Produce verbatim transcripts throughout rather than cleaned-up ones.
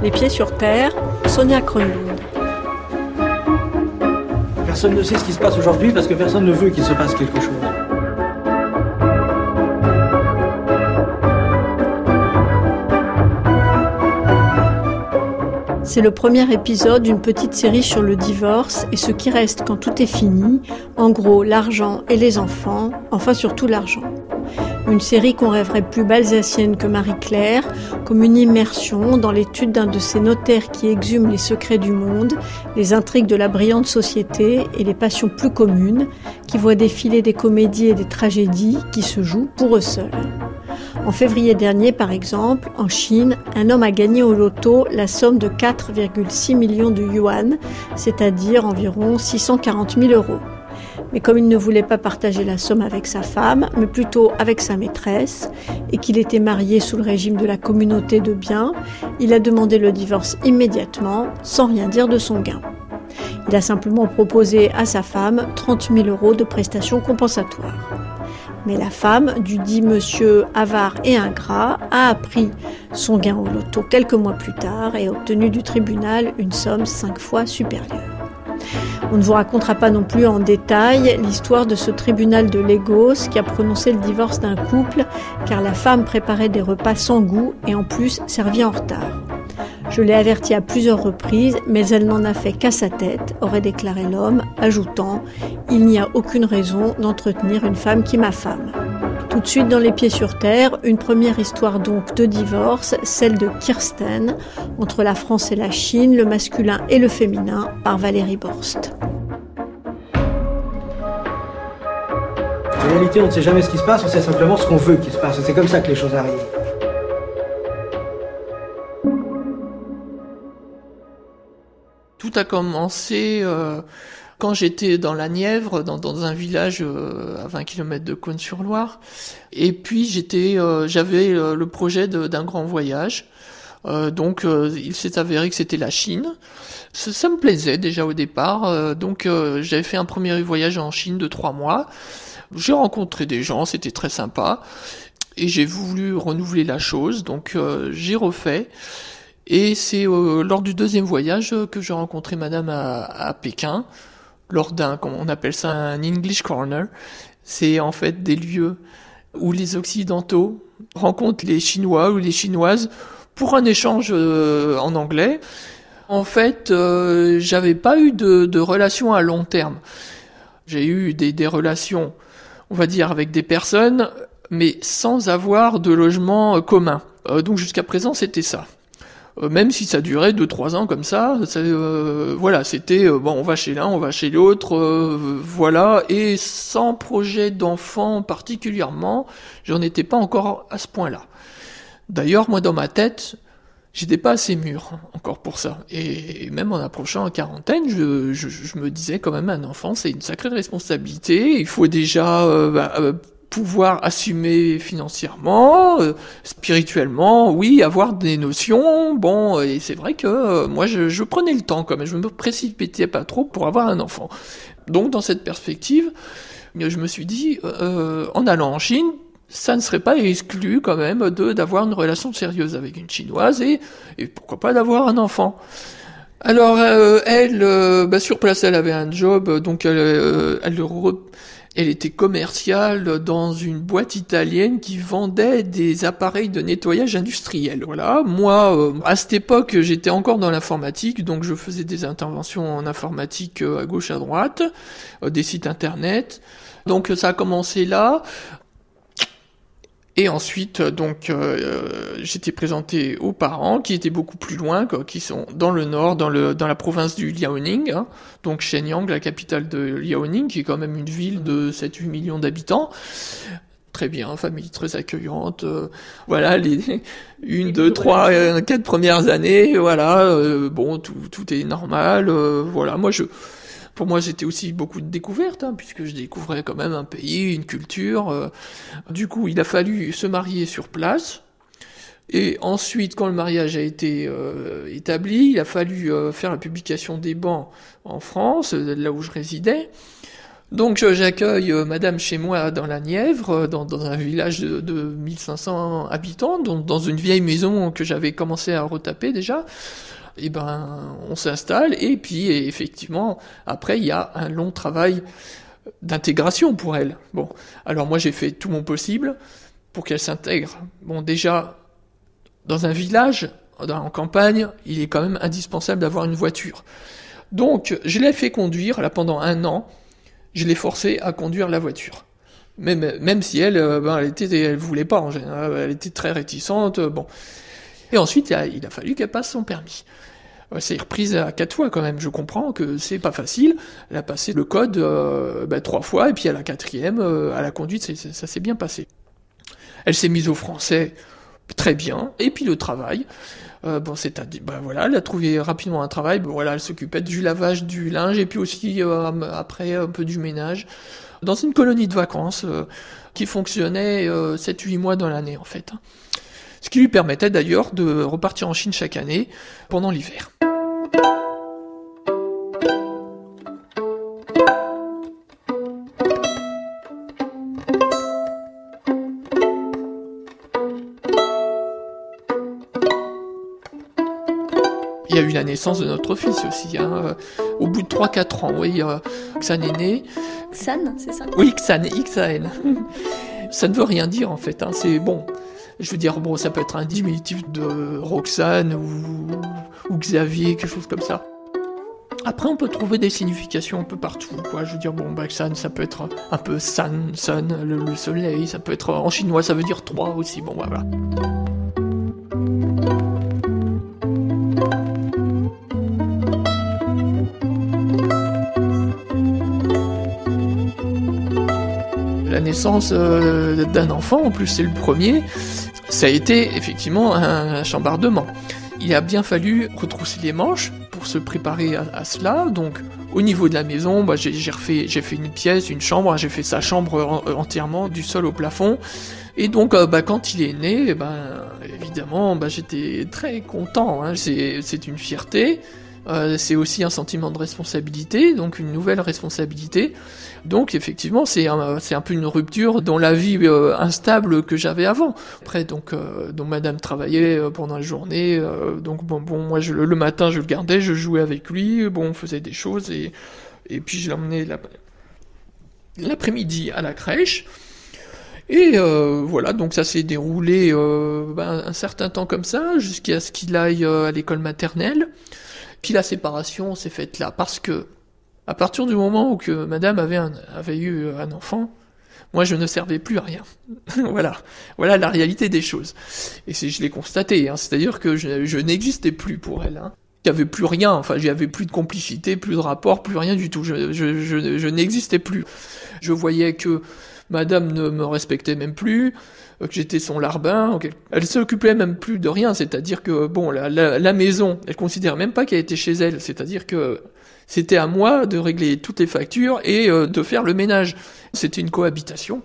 Les pieds sur terre, Sonia Kronlund. Personne ne sait ce qui se passe aujourd'hui parce que personne ne veut qu'il se passe quelque chose. C'est le premier épisode d'une petite série sur le divorce et ce qui reste quand tout est fini, en gros l'argent et les enfants, enfin surtout l'argent. Une série qu'on rêverait plus balsacienne que Marie-Claire, comme une immersion dans l'étude d'un de ces notaires qui exhument les secrets du monde, les intrigues de la brillante société et les passions plus communes, qui voient défiler des comédies et des tragédies qui se jouent pour eux seuls. En février dernier, par exemple, en Chine, un homme a gagné au loto la somme de quatre virgule six millions de yuan, c'est-à-dire environ six cent quarante mille euros. Mais comme il ne voulait pas partager la somme avec sa femme, mais plutôt avec sa maîtresse, et qu'il était marié sous le régime de la communauté de biens, il a demandé le divorce immédiatement, sans rien dire de son gain. Il a simplement proposé à sa femme trente mille euros de prestations compensatoires. Mais la femme, du dit monsieur avare et ingrat, a appris son gain au loto quelques mois plus tard et a obtenu du tribunal une somme cinq fois supérieure. On ne vous racontera pas non plus en détail l'histoire de ce tribunal de Lagos qui a prononcé le divorce d'un couple car la femme préparait des repas sans goût et en plus servie en retard. Je l'ai avertie à plusieurs reprises, mais elle n'en a fait qu'à sa tête, aurait déclaré l'homme, ajoutant « Il n'y a aucune raison d'entretenir une femme qui m'affame ». Tout de suite dans les pieds sur terre, une première histoire donc de divorce, celle de Kirsten, entre la France et la Chine, le masculin et le féminin, par Valérie Borst. En réalité, on ne sait jamais ce qui se passe, on sait simplement ce qu'on veut qu'il se passe, et c'est comme ça que les choses arrivent. Tout a commencé euh, quand j'étais dans la Nièvre, dans, dans un village euh, à vingt kilomètres de Cosne-sur-Loire. Et puis j'étais, euh, j'avais euh, le projet de, d'un grand voyage. Euh, donc euh, il s'est avéré que c'était la Chine. Ça, ça me plaisait déjà au départ. Euh, donc euh, j'avais fait un premier voyage en Chine de trois mois. J'ai rencontré des gens, c'était très sympa. Et j'ai voulu renouveler la chose, donc euh, j'ai refait. Et c'est euh, lors du deuxième voyage que j'ai rencontré madame à, à Pékin, lors d'un, on appelle ça un English Corner. C'est en fait des lieux où les Occidentaux rencontrent les Chinois ou les Chinoises pour un échange euh, en anglais. En fait, euh, j'avais pas eu de, de relations à long terme. J'ai eu des, des relations, on va dire, avec des personnes, mais sans avoir de logement commun. Euh, donc jusqu'à présent, c'était ça. Euh, même si ça durait deux trois ans comme ça, ça euh, voilà, c'était euh, bon, on va chez l'un, on va chez l'autre, euh, voilà, et sans projet d'enfant particulièrement, j'en étais pas encore à ce point-là. D'ailleurs, moi dans ma tête, j'étais pas assez mûr encore pour ça, et même en approchant la quarantaine, je, je, je me disais quand même, un enfant, c'est une sacrée responsabilité, il faut déjà euh, bah, euh, pouvoir assumer financièrement, euh, spirituellement, oui, avoir des notions, bon, et c'est vrai que euh, moi je, je prenais le temps quand même, je me précipitais pas trop pour avoir un enfant. Donc dans cette perspective, je me suis dit, euh, en allant en Chine, ça ne serait pas exclu quand même de d'avoir une relation sérieuse avec une Chinoise et, et pourquoi pas d'avoir un enfant. Alors euh, elle, euh, bah, sur place, elle avait un job, donc elle, euh, elle re... Elle était commerciale dans une boîte italienne qui vendait des appareils de nettoyage industriel. Voilà. Moi, euh, à cette époque, j'étais encore dans l'informatique, donc je faisais des interventions en informatique euh, à gauche, à droite, euh, des sites internet. Donc ça a commencé là. Et ensuite, donc, euh, j'étais présenté aux parents qui étaient beaucoup plus loin, quoi, qui sont dans le nord, dans le dans la province du Liaoning, hein, donc Shenyang, la capitale de Liaoning, qui est quand même une ville de sept à huit millions d'habitants. Très bien, famille très accueillante. Euh, voilà, les une, deux, trois, euh, quatre premières années, voilà, euh, bon, tout tout est normal. Euh, voilà, moi je. Pour moi, c'était aussi beaucoup de découvertes, hein, puisque je découvrais quand même un pays, une culture. Euh. Du coup, il a fallu se marier sur place. Et ensuite, quand le mariage a été euh, établi, il a fallu euh, faire la publication des bans en France, là où je résidais. Donc j'accueille euh, madame chez moi dans la Nièvre, dans, dans un village de, de mille cinq cents habitants, donc dans une vieille maison que j'avais commencé à retaper déjà. Et ben on s'installe et puis et effectivement après il y a un long travail d'intégration pour elle. Bon, alors moi j'ai fait tout mon possible pour qu'elle s'intègre. Bon, déjà dans un village, en campagne, il est quand même indispensable d'avoir une voiture. Donc je l'ai fait conduire là pendant un an. Je l'ai forcée à conduire la voiture. Même, même si elle, euh, ben, elle était, elle voulait pas en général, elle était très réticente, euh, bon. Et ensuite, il a, il a fallu qu'elle passe son permis. Elle s'est reprise à quatre fois quand même, je comprends que c'est pas facile. Elle a passé le code, euh, ben, trois fois, et puis à la quatrième, euh, à la conduite, c'est, c'est, ça s'est bien passé. Elle s'est mise au français, très bien, et puis le travail. Euh, bon, c'est-à-dire, ben voilà, elle a trouvé rapidement un travail. Bon, voilà, elle s'occupait du lavage du linge et puis aussi euh, après un peu du ménage dans une colonie de vacances euh, qui fonctionnait euh, sept huit mois dans l'année en fait. Ce qui lui permettait d'ailleurs de repartir en Chine chaque année pendant l'hiver. Il y a eu la naissance de notre fils aussi, hein. Au bout de trois quatre ans, oui, euh, Xan est né. Xan, c'est ça ? Oui, Xan, X A N. Ça ne veut rien dire en fait, hein. C'est bon. Je veux dire, bon, ça peut être un diminutif de Roxane ou, ou Xavier, quelque chose comme ça. Après, on peut trouver des significations un peu partout, quoi. Je veux dire, bon, bah, Xan, ça peut être un peu San, Sun, le, le soleil, ça peut être en chinois, ça veut dire trois aussi, bon, voilà. La naissance euh, d'un enfant, en plus c'est le premier, ça a été effectivement un, un chambardement. Il a bien fallu retrousser les manches pour se préparer à, à cela. Donc au niveau de la maison, bah, j'ai, j'ai, refait, j'ai fait une pièce, une chambre, j'ai fait sa chambre en, entièrement, du sol au plafond. Et donc euh, bah, quand il est né, bah, évidemment bah, j'étais très content, hein. c'est, c'est une fierté. Euh, c'est aussi un sentiment de responsabilité, donc une nouvelle responsabilité. Donc effectivement, c'est un, c'est un peu une rupture dans la vie euh, instable que j'avais avant. Après, donc, euh, donc Madame travaillait euh, pendant la journée, euh, donc bon, bon, moi je, le matin je le gardais, je jouais avec lui, bon, on faisait des choses et et puis je l'emmenais la, l'après-midi à la crèche. Et euh, voilà, donc ça s'est déroulé euh, ben, un certain temps comme ça, jusqu'à ce qu'il aille euh, à l'école maternelle. Puis la séparation s'est faite là, parce que à partir du moment où que Madame avait, un, avait eu un enfant, moi je ne servais plus à rien. Voilà, voilà la réalité des choses. Et c'est, je l'ai constaté, hein, c'est-à-dire que je, je n'existais plus pour elle. Hein. Il n'y avait plus rien, enfin il n'y avait plus de complicité, plus de rapport, plus rien du tout. Je, je, je, je n'existais plus. Je voyais que Madame ne me respectait même plus, que j'étais son larbin. Elle s'occupait même plus de rien, c'est-à-dire que bon, la, la, la maison, elle considère même pas qu'elle était chez elle, c'est-à-dire que c'était à moi de régler toutes les factures et euh, de faire le ménage. C'était une cohabitation.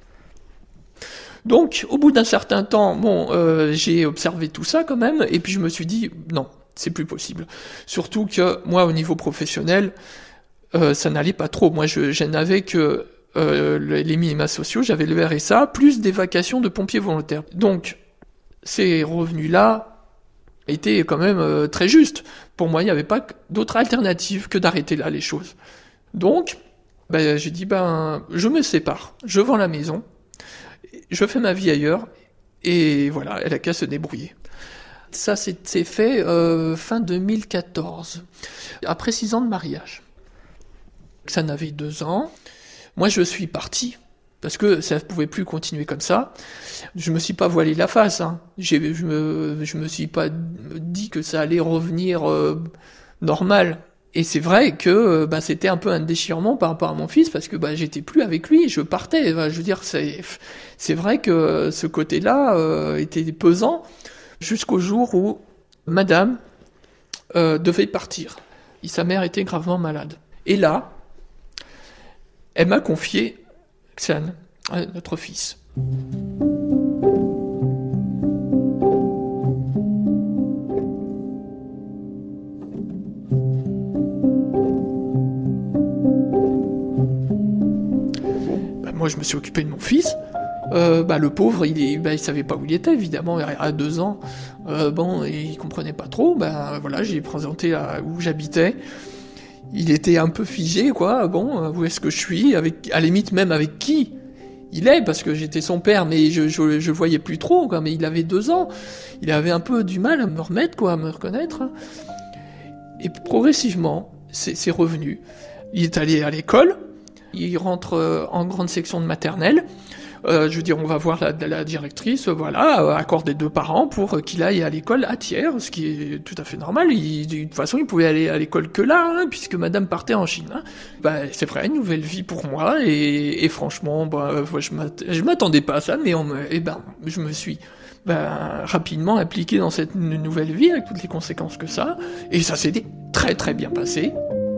Donc, au bout d'un certain temps, bon, euh, j'ai observé tout ça quand même, et puis je me suis dit, non, c'est plus possible. Surtout que moi, au niveau professionnel, euh, ça n'allait pas trop. Moi, je, je n'avais que euh, les minima sociaux, j'avais le R S A, plus des vacations de pompiers volontaires. Donc, ces revenus-là étaient quand même euh, très justes. Pour moi, il n'y avait pas d'autre alternative que d'arrêter là les choses. Donc, ben, j'ai dit, ben, je me sépare, je vends la maison, je fais ma vie ailleurs, et voilà, elle a qu'à se débrouiller. Ça, c'est, c'est fait euh, fin deux mille quatorze, après six ans de mariage. Ça n'avait deux ans. Moi, je suis parti, parce que ça ne pouvait plus continuer comme ça. Je me suis pas voilé la face, hein. J'ai, je me, je me suis pas dit que ça allait revenir euh, normal. Et c'est vrai que bah, c'était un peu un déchirement par rapport à mon fils, parce que bah, j'étais plus avec lui, je partais. Bah, je veux dire, c'est, c'est vrai que ce côté-là euh, était pesant, jusqu'au jour où Madame euh, devait partir. Et sa mère était gravement malade. Et là, elle m'a confié Xan, notre fils. moi je me suis occupé de mon fils. Euh, bah, le pauvre, il, est, bah, il savait pas où il était, évidemment, à deux ans. Euh, bon, et il comprenait pas trop. Bah, voilà, j'ai présenté à, où j'habitais. Il était un peu figé, quoi. Bon, où est-ce que je suis, avec, à la limite même avec qui il est, parce que j'étais son père, mais je, je, je voyais plus trop, quoi. Mais il avait deux ans. Il avait un peu du mal à me remettre, quoi, à me reconnaître. Et progressivement, c'est, c'est revenu. Il est allé à l'école. Il rentre en grande section de maternelle. Euh, je veux dire, on va voir la, la directrice, voilà, euh, accorder deux parents pour qu'il aille à l'école à Thiers, ce qui est tout à fait normal. Il, de toute façon, il pouvait aller à l'école que là, hein, puisque madame partait en Chine. Hein. Bah, c'est vrai, une nouvelle vie pour moi, et, et franchement, bah, je, m'att- je m'attendais pas à ça, mais on me, et ben, je me suis bah, rapidement impliqué dans cette nouvelle vie, avec toutes les conséquences que ça, et ça s'est très très bien passé.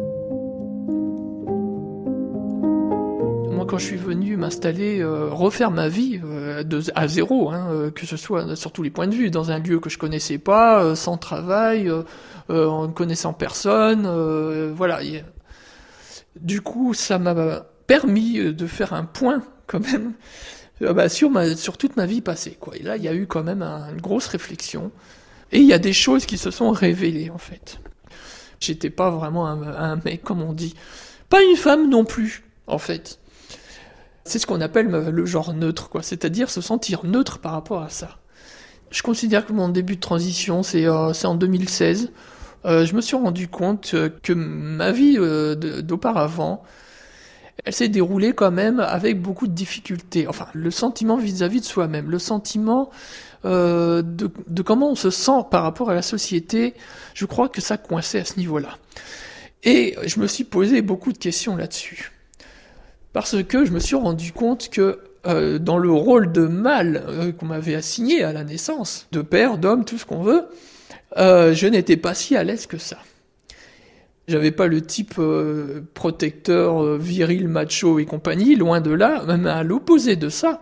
Moi, quand je suis venu m'installer, euh, refaire ma vie euh, de, à zéro, hein, euh, que ce soit sur tous les points de vue, dans un lieu que je connaissais pas, euh, sans travail, euh, euh, en ne connaissant personne, euh, voilà. Et, du coup, ça m'a permis de faire un point, quand même, euh, bah, sur, ma, sur toute ma vie passée, quoi. Et là, il y a eu quand même un, une grosse réflexion. Et il y a des choses qui se sont révélées, en fait. J'étais pas vraiment un, un mec, comme on dit. Pas une femme non plus, en fait. C'est ce qu'on appelle le genre neutre, quoi. C'est-à-dire se sentir neutre par rapport à ça. Je considère que mon début de transition, c'est, euh, c'est en deux mille seize. Euh, je me suis rendu compte que ma vie euh, de, d'auparavant, elle s'est déroulée quand même avec beaucoup de difficultés. Enfin, le sentiment vis-à-vis de soi-même, le sentiment euh, de, de comment on se sent par rapport à la société, je crois que ça coinçait à ce niveau-là. Et je me suis posé beaucoup de questions là-dessus. Parce que je me suis rendu compte que euh, dans le rôle de mâle euh, qu'on m'avait assigné à la naissance, de père, d'homme, tout ce qu'on veut, euh, je n'étais pas si à l'aise que ça. J'avais pas le type euh, protecteur, euh, viril, macho et compagnie, loin de là, même à l'opposé de ça.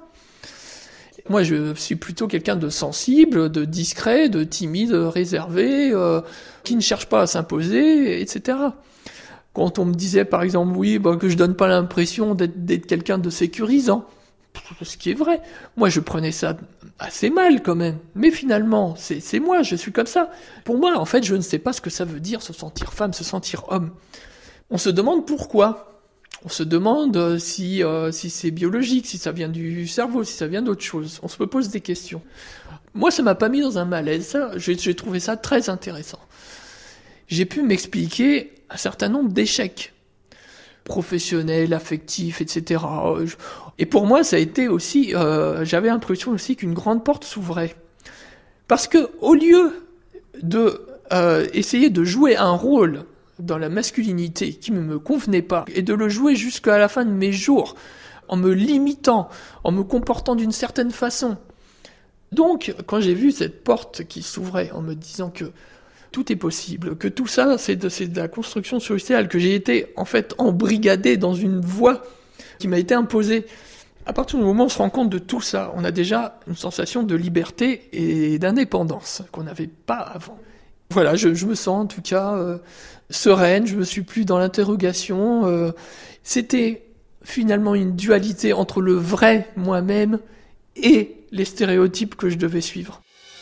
Moi, je suis plutôt quelqu'un de sensible, de discret, de timide, réservé, euh, qui ne cherche pas à s'imposer, et cetera. Quand on me disait, par exemple, oui, bah, que je donne pas l'impression d'être, d'être quelqu'un de sécurisant, ce qui est vrai. Moi, je prenais ça assez mal, quand même. Mais finalement, c'est, c'est moi, je suis comme ça. Pour moi, en fait, je ne sais pas ce que ça veut dire, se sentir femme, se sentir homme. On se demande pourquoi. On se demande si, euh, si c'est biologique, si ça vient du cerveau, si ça vient d'autre chose. On se pose des questions. Moi, ça m'a pas mis dans un malaise. Ça, j'ai, j'ai trouvé ça très intéressant. J'ai pu m'expliquer un certain nombre d'échecs professionnels, affectifs, et cetera. Et pour moi, ça a été aussi, euh, j'avais l'impression aussi qu'une grande porte s'ouvrait. Parce que au lieu de euh, essayer de jouer un rôle dans la masculinité qui ne me convenait pas, et de le jouer jusqu'à la fin de mes jours, en me limitant, en me comportant d'une certaine façon. Donc, quand j'ai vu cette porte qui s'ouvrait, en me disant que tout est possible, que tout ça, c'est de, c'est de la construction sociale, que j'ai été, en fait, embrigadé dans une voie qui m'a été imposée. À partir du moment où on se rend compte de tout ça, on a déjà une sensation de liberté et d'indépendance qu'on n'avait pas avant. Voilà, je, je me sens en tout cas euh, sereine, je me suis plus dans l'interrogation. Euh, c'était finalement une dualité entre le vrai moi-même et les stéréotypes que je devais suivre.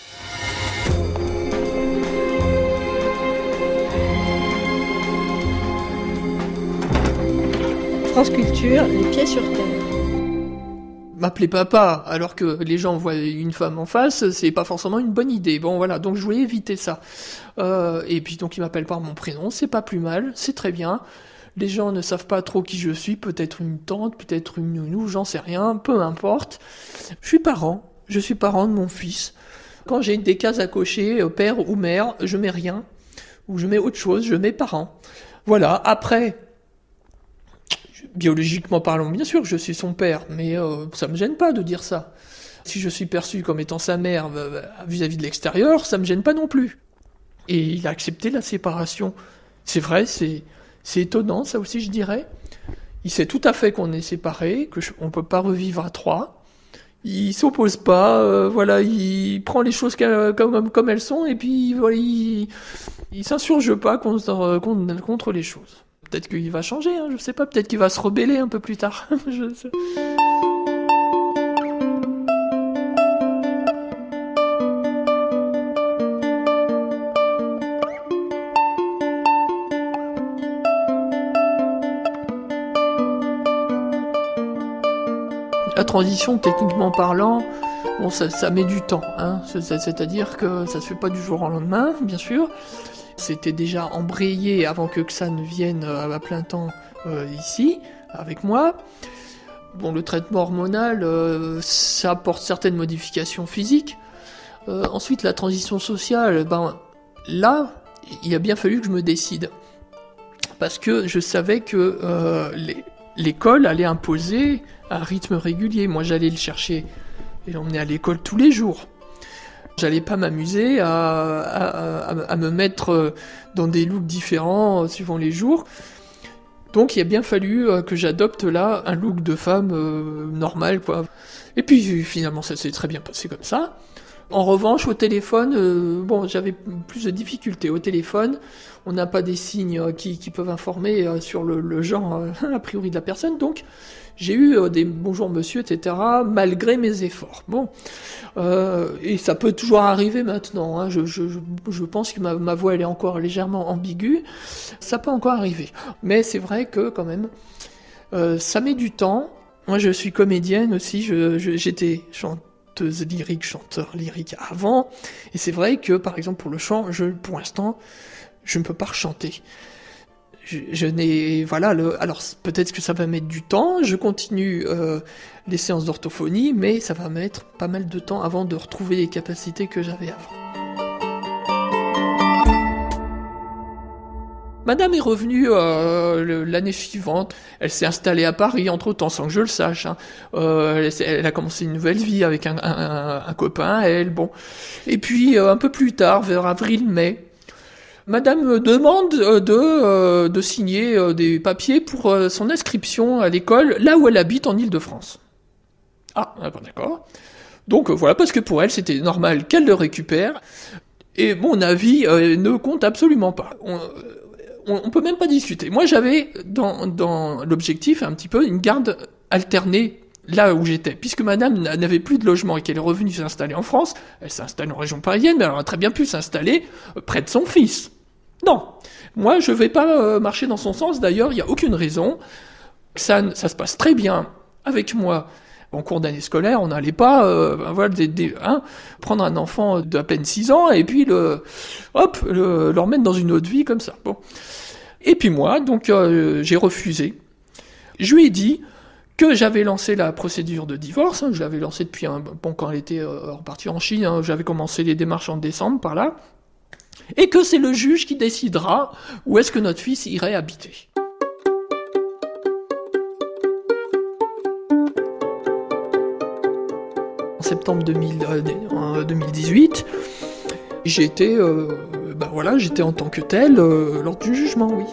France Culture, les pieds sur terre. M'appeler papa, alors que les gens voient une femme en face, c'est pas forcément une bonne idée. Bon, voilà, donc je voulais éviter ça. Euh, et puis donc ils m'appellent par mon prénom, c'est pas plus mal, c'est très bien. Les gens ne savent pas trop qui je suis, peut-être une tante, peut-être une nounou, j'en sais rien, peu importe. Je suis parent, je suis parent de mon fils. Quand j'ai des cases à cocher, père ou mère, je mets rien, ou je mets autre chose, je mets parent. Voilà, après... Biologiquement parlant, bien sûr que je suis son père, mais euh, ça me gêne pas de dire ça. Si je suis perçu comme étant sa mère euh, vis-à-vis de l'extérieur, ça me gêne pas non plus. Et il a accepté la séparation. C'est vrai, c'est, c'est étonnant, ça aussi je dirais. Il sait tout à fait qu'on est séparés, que je, on peut pas revivre à trois. Il s'oppose pas, euh, voilà, il prend les choses comme, comme elles sont, et puis voilà, il, il s'insurge pas contre, contre, contre les choses. Peut-être qu'il va changer, hein, je sais pas, peut-être qu'il va se rebeller un peu plus tard. je sais. La transition, techniquement parlant, bon, ça, ça met du temps, hein. C'est-à-dire que ça se fait pas du jour au lendemain, bien sûr. C'était déjà embrayé avant que Xan vienne à plein temps euh, ici, avec moi. Bon, le traitement hormonal, euh, ça apporte certaines modifications physiques. Euh, ensuite, la transition sociale, ben là, il a bien fallu que je me décide. Parce que je savais que euh, les, l'école allait imposer un rythme régulier. Moi, j'allais le chercher et l'emmener à l'école tous les jours. J'allais pas m'amuser à, à, à, à me mettre dans des looks différents suivant les jours. Donc il a bien fallu que j'adopte là un look de femme euh, normal, quoi. Et puis finalement ça s'est très bien passé comme ça. En revanche, au téléphone, euh, bon, j'avais plus de difficultés. Au téléphone, on n'a pas des signes qui, qui peuvent informer euh, sur le, le genre, euh, a priori, de la personne. Donc, j'ai eu euh, des bonjour monsieur, et cetera, malgré mes efforts. Bon, euh, et ça peut toujours arriver maintenant. Hein. Je, je, je pense que ma, ma voix, elle est encore légèrement ambiguë. Ça peut encore arriver. Mais c'est vrai que, quand même, euh, ça met du temps. Moi, je suis comédienne aussi. Je, je, j'étais chanteuse lyrique, chanteur lyrique avant. Et c'est vrai que, par exemple, pour le chant, je, pour l'instant, je ne peux pas rechanter. Je, je n'ai... Voilà, le, alors peut-être que ça va mettre du temps. Je continue euh, les séances d'orthophonie, mais ça va mettre pas mal de temps avant de retrouver les capacités que j'avais avant. Madame est revenue euh, l'année suivante. Elle s'est installée à Paris, entre-temps, sans que je le sache. Hein. Euh, elle, elle a commencé une nouvelle vie avec un, un, un copain, elle, bon. Et puis, euh, un peu plus tard, vers avril-mai, Madame me demande de, euh, de signer euh, des papiers pour euh, son inscription à l'école, là où elle habite, en Île-de-France. Ah, bon, d'accord. Donc, euh, voilà, parce que pour elle, c'était normal qu'elle le récupère. Et mon avis euh, ne compte absolument pas. On, On, on peut même pas discuter. Moi, j'avais dans, dans l'objectif un petit peu une garde alternée là où j'étais. Puisque madame n'avait plus de logement et qu'elle est revenue s'installer en France, elle s'installe en région parisienne, mais elle aurait très bien pu s'installer près de son fils. Non. Moi, je vais pas euh, marcher dans son sens. D'ailleurs, il y a aucune raison. Ça, ça se passe très bien avec moi. En cours d'année scolaire, on n'allait pas euh, voilà, des, des, hein, prendre un enfant d'à peine six ans et puis le, hop, le, le remettre dans une autre vie comme ça. Bon. Et puis moi, donc euh, j'ai refusé. Je lui ai dit que j'avais lancé la procédure de divorce. Hein, je l'avais lancée depuis un, bon, quand elle était euh, repartie en Chine. Hein, j'avais commencé les démarches en décembre par là. Et que c'est le juge qui décidera où est-ce que notre fils irait habiter. En septembre deux mille, euh, deux mille dix-huit, j'étais, euh, ben voilà, j'étais en tant que tel euh, lors du jugement, oui.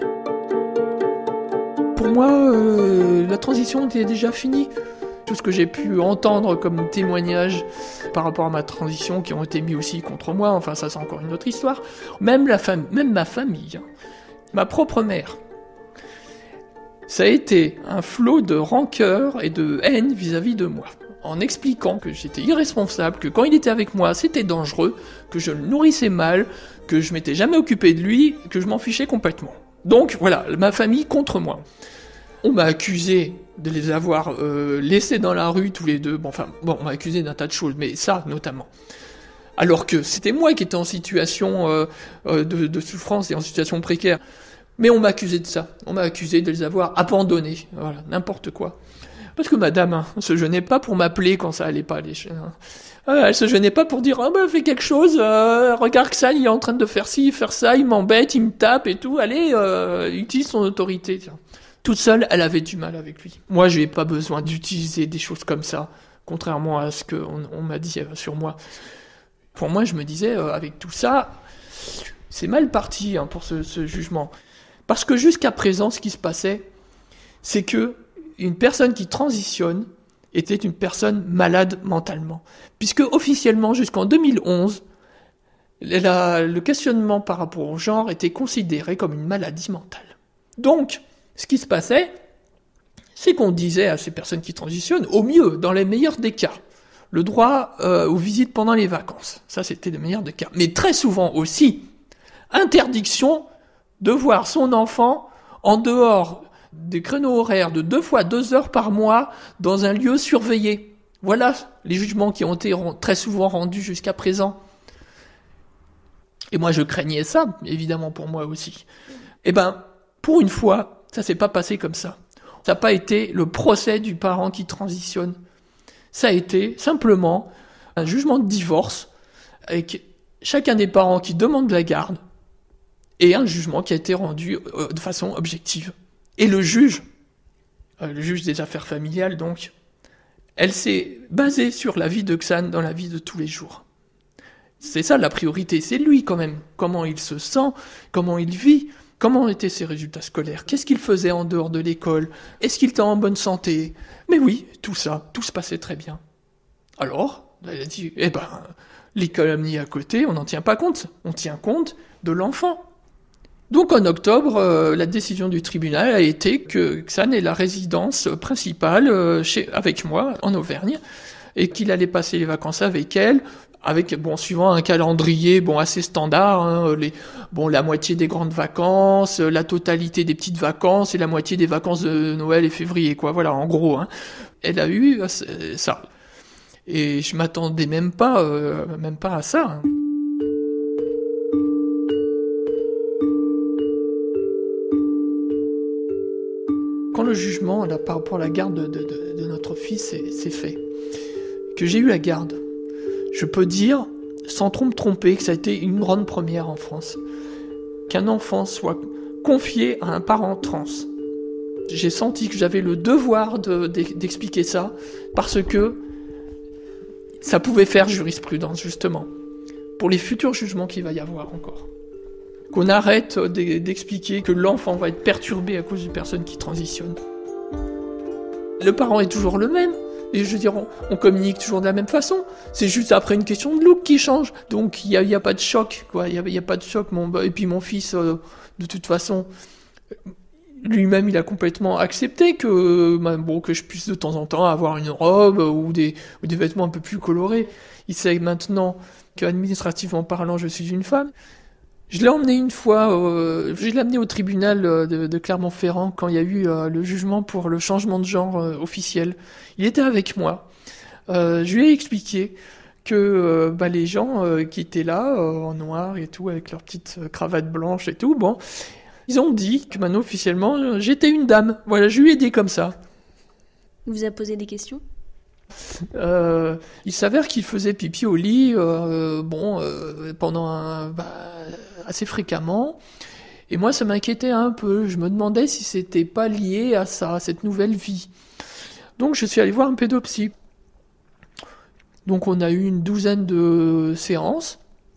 Pour moi, euh, la transition était déjà finie. Tout ce que j'ai pu entendre comme témoignage par rapport à ma transition, qui ont été mis aussi contre moi, enfin ça c'est encore une autre histoire. Même, la fam- même ma famille, hein, ma propre mère, ça a été un flot de rancœur et de haine vis-à-vis de moi. En expliquant que j'étais irresponsable, que quand il était avec moi, c'était dangereux, que je le nourrissais mal, que je m'étais jamais occupé de lui, que je m'en fichais complètement. Donc voilà, ma famille contre moi. On m'a accusé de les avoir euh, laissés dans la rue tous les deux. Bon, enfin, bon, on m'a accusé d'un tas de choses, mais ça notamment. Alors que c'était moi qui étais en situation euh, euh, de, de souffrance et en situation précaire. Mais on m'a accusé de ça. On m'a accusé de les avoir abandonnés. Voilà, n'importe quoi. Parce que madame hein, se gênait pas pour m'appeler quand ça allait pas. Les... Euh, elle se gênait pas pour dire ah ben fais quelque chose. Euh, regarde que ça, il est en train de faire ci, faire ça, il m'embête, il me tape et tout. Allez, euh, utilise son autorité. Tiens. Toute seule, elle avait du mal avec lui. Moi, je n'ai pas besoin d'utiliser des choses comme ça, contrairement à ce qu'on on m'a dit sur moi. Pour moi, je me disais, euh, avec tout ça, c'est mal parti hein, pour ce, ce jugement. Parce que jusqu'à présent, ce qui se passait, c'est que une personne qui transitionne était une personne malade mentalement. Puisque officiellement, jusqu'en deux mille onze, la, le questionnement par rapport au genre était considéré comme une maladie mentale. Donc, ce qui se passait, c'est qu'on disait à ces personnes qui transitionnent, au mieux, dans les meilleurs des cas, le droit euh, aux visites pendant les vacances. Ça, c'était le meilleur des cas. Mais très souvent aussi, interdiction de voir son enfant en dehors des créneaux horaires de deux fois deux heures par mois dans un lieu surveillé. Voilà les jugements qui ont été très souvent rendus jusqu'à présent. Et moi, je craignais ça, évidemment, pour moi aussi. Eh ben, pour une fois, ça s'est pas passé comme ça. Ça n'a pas été le procès du parent qui transitionne. Ça a été simplement un jugement de divorce avec chacun des parents qui demande la garde et un jugement qui a été rendu euh, de façon objective. Et le juge, euh, le juge des affaires familiales donc, elle s'est basée sur la vie de Xan dans la vie de tous les jours. C'est ça la priorité, c'est lui quand même. Comment il se sent, comment il vit, comment étaient ses résultats scolaires, qu'est-ce qu'il faisait en dehors de l'école, est-ce qu'il était en bonne santé. Mais oui, tout ça, tout se passait très bien. Alors, elle a dit, eh ben, les calomnies à côté, on n'en tient pas compte, on tient compte de l'enfant. Donc en octobre, euh, la décision du tribunal a été que Xan ait la résidence principale euh, chez, avec moi en Auvergne et qu'il allait passer les vacances avec elle, avec bon suivant un calendrier bon assez standard, hein, les bon la moitié des grandes vacances, la totalité des petites vacances et la moitié des vacances de Noël et février quoi. Voilà en gros. Hein. Elle a eu euh, ça et je m'attendais même pas euh, même pas à ça. Hein. Quand le jugement là, par rapport à la garde de, de, de, de notre fils est, c'est fait, que j'ai eu la garde, je peux dire, sans trop me tromper, que ça a été une grande première en France. Qu'un enfant soit confié à un parent trans. J'ai senti que j'avais le devoir de, de, d'expliquer ça, parce que ça pouvait faire jurisprudence, justement, pour les futurs jugements qu'il va y avoir encore. Qu'on arrête d'expliquer que l'enfant va être perturbé à cause d'une personne qui transitionne. Le parent est toujours le même, et je veux dire, on, on communique toujours de la même façon. C'est juste après une question de look qui change. Donc il n'y a, y a pas de choc, quoi. Il n'y a, y a pas de choc. Mon, et puis mon fils, euh, de toute façon, lui-même, il a complètement accepté que, ben, bon, que je puisse de temps en temps avoir une robe ou des, ou des vêtements un peu plus colorés. Il sait maintenant qu'administrativement parlant, je suis une femme. Je l'ai emmené une fois, euh, je l'ai amené au tribunal de, de Clermont-Ferrand quand il y a eu euh, le jugement pour le changement de genre euh, officiel. Il était avec moi. Euh, je lui ai expliqué que euh, bah, les gens euh, qui étaient là, euh, en noir et tout, avec leurs petites cravates blanches et tout, bon, ils ont dit que maintenant officiellement, euh, j'étais une dame. Voilà, je lui ai dit comme ça. Il vous a posé des questions ? Euh, il s'avère qu'il faisait pipi au lit, euh, bon, euh, pendant un, bah, assez fréquemment. Et moi, ça m'inquiétait un peu. Je me demandais si c'était pas lié à ça, à cette nouvelle vie. Donc, je suis allé voir un pédopsie. Donc, on a eu une douzaine de séances.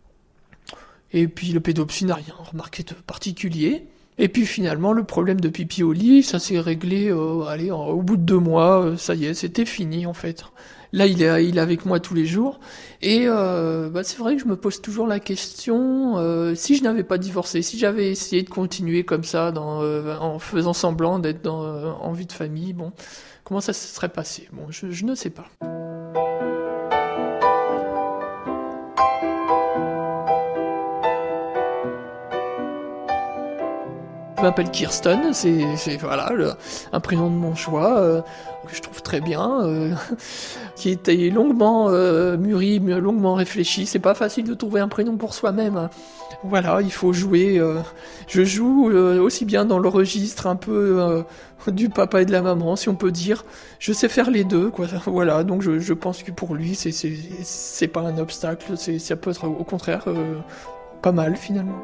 Et puis, le pédopsie n'a rien remarqué de particulier. Et puis finalement, le problème de pipi au lit, ça s'est réglé, euh, allez, au bout de deux mois, euh, ça y est, c'était fini en fait. Là, il est, il est avec moi tous les jours. Et euh, bah, c'est vrai que je me pose toujours la question, euh, si je n'avais pas divorcé, si j'avais essayé de continuer comme ça, dans, euh, en faisant semblant d'être dans, euh, en vie de famille, bon, comment ça se serait passé ? Bon, je, je ne sais pas. Je m'appelle Kirsten, c'est, c'est voilà le, un prénom de mon choix euh, que je trouve très bien, euh, qui était longuement euh, mûri, longuement réfléchi. C'est pas facile de trouver un prénom pour soi-même. Hein. Voilà, il faut jouer. Euh, je joue euh, aussi bien dans le registre un peu euh, du papa et de la maman, si on peut dire. Je sais faire les deux, quoi. Voilà, donc je, je pense que pour lui, c'est c'est c'est pas un obstacle. C'est ça peut être au contraire euh, pas mal finalement.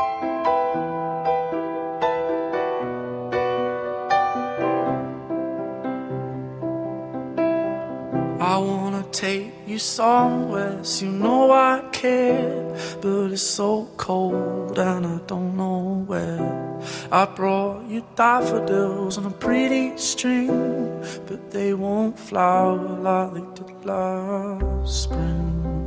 I wanna take you somewhere, so you know I care, but it's so cold and I don't know where. I brought you daffodils on a pretty string, but they won't flower like they did last spring.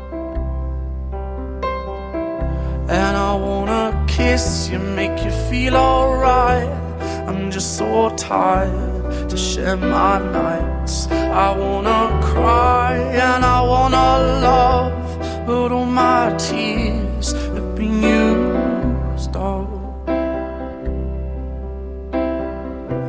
And I wanna kiss you, make you feel alright. I'm just so tired to share my nights. I wanna cry and I wanna love, but all my tears have been used up.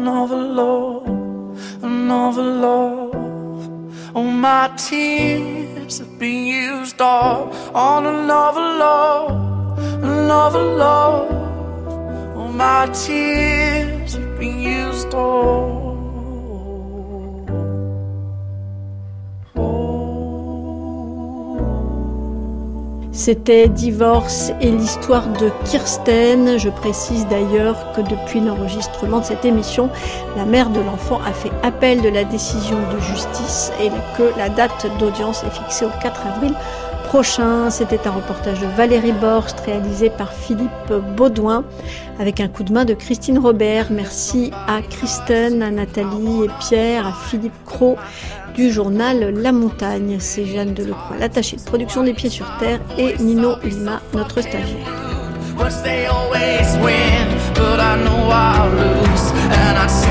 another love, another love. Oh, my tears have been used up on another love, another love. Oh, my tears have been used up. C'était Divorce et l'histoire de Kirsten. Je précise d'ailleurs que depuis l'enregistrement de cette émission, la mère de l'enfant a fait appel de la décision de justice et que la date d'audience est fixée au quatre avril prochain. C'était un reportage de Valérie Borst réalisé par Philippe Baudouin avec un coup de main de Christine Robert. Merci à Kristen, à Nathalie et Pierre, à Philippe Cros du journal La Montagne. C'est Jeanne Delecroix, l'attachée de production des Pieds sur Terre, et Nino Lima, notre stagiaire.